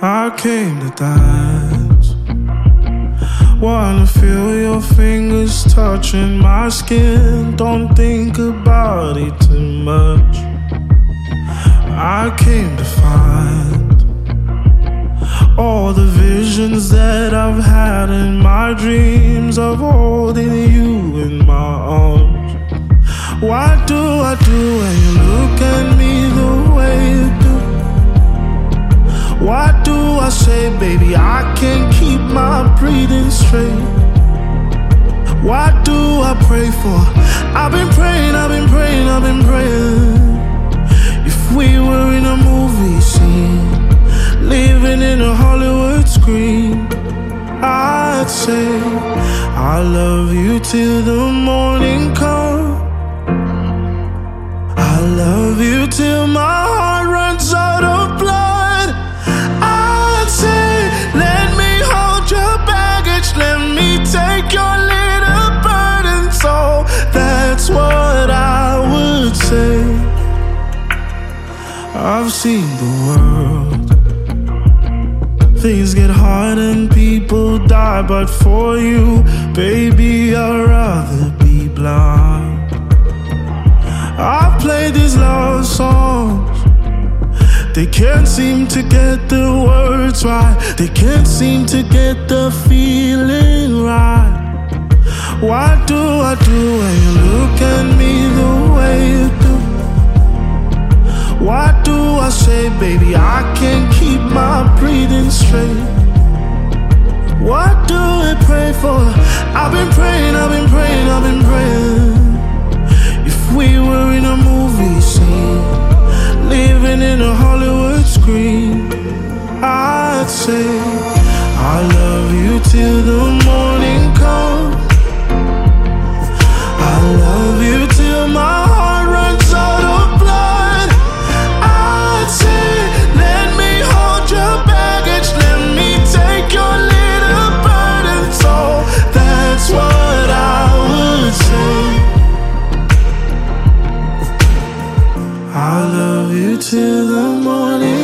I came to dance. Wanna feel your fingers touching my skin. Don't think about it too much. I came to find all the visions that I've had in my dreams of holding you in my arms. What do I do when you look at me the way you do? What do I say, baby? I can't keep my breathing straight. What do I pray for? I've been praying, I've been praying, I've been praying. If we were in a movie scene, living in a Hollywood screen, I'd say I love you till the morning comes. I love you till my heart runs out of blood. I'd say, let me hold your baggage, let me take your little burden. So that's what I would say. I've seen the world. Things get hard and people die, but for you, baby, I'd rather be blind. I've played these love songs. They can't seem to get the words right. They can't seem to get the feeling right. What do I do when you look at me the way you do? What do I say, baby? I can't keep my breathing straight. What do I pray for? I've been praying, I've been praying, I've been praying. If we were in a movie scene, living in a Hollywood screen, I'd say I love you till the morning comes. I love you till my heart runs out of blood. I'd say, let me hold your baggage, let me take your little burden. So that's what I would say. I love you till the morning